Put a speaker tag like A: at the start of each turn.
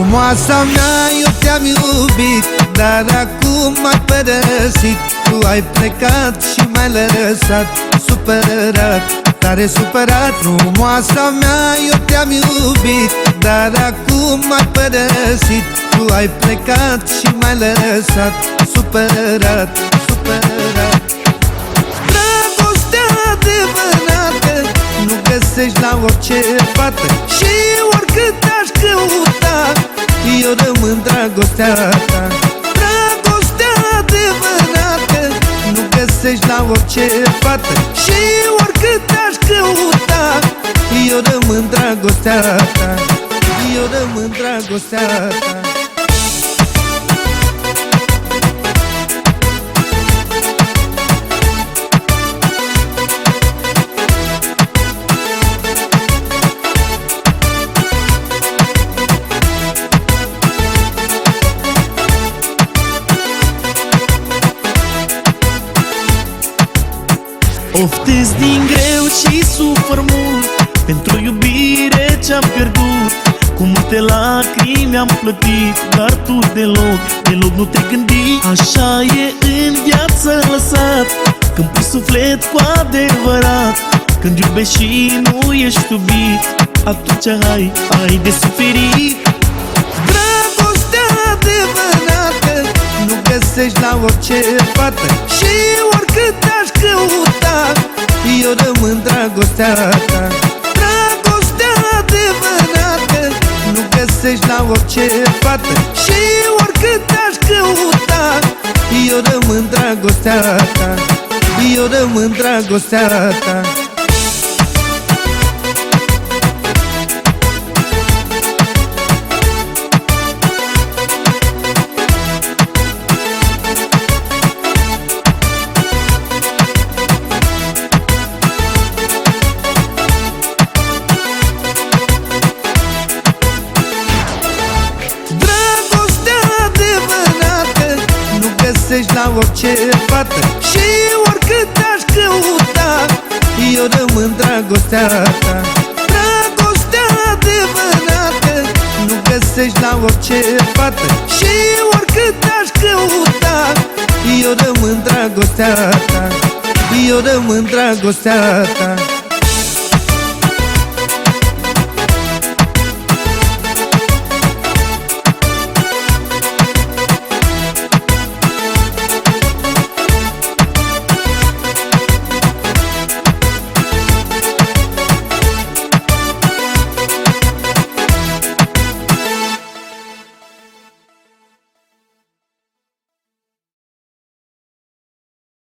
A: Frumoasa mea, eu te-am iubit, dar acum m-ai părăsit. Tu ai plecat și m-ai lăsat supărat, tare supărat. Frumoasa mea, eu te-am iubit, dar acum m-ai părăsit. Tu ai plecat și m-ai lăsat supărat, supărat. Dragostea adevărată nu găsești la orice fată, și oricât aș căuta, eu rămân dragostea ta. Dragostea adevărată nu găsești la orice fată, și oricât aș căuta, eu rămân dragostea ta. Eu rămân dragostea ta.
B: Oftez din greu și sufăr mult pentru iubire ce-am pierdut. Cu multe lacrimi am plătit, dar tu deloc, deloc nu te gândi. Așa e în viață lăsat, când pui suflet cu adevărat. Când iubești și nu ești iubit, atunci ai de suferit.
A: Dragostea adevărată nu găsești la orice fată, și oricât aș căuta, eu rămân dragostea ta. Dragostea adevărată nu găsești la orice fată, și oricât aș căuta, eu rămân dragostea ta. Eu rămân dragostea ta. Găsești la orice fată, și oricât aș căuta, eu rămân dragostea ta. Dragostea adevărată nu găsești la orice fată, și oricât aș căuta, eu rămân dragostea ta. Eu rămân dragostea ta.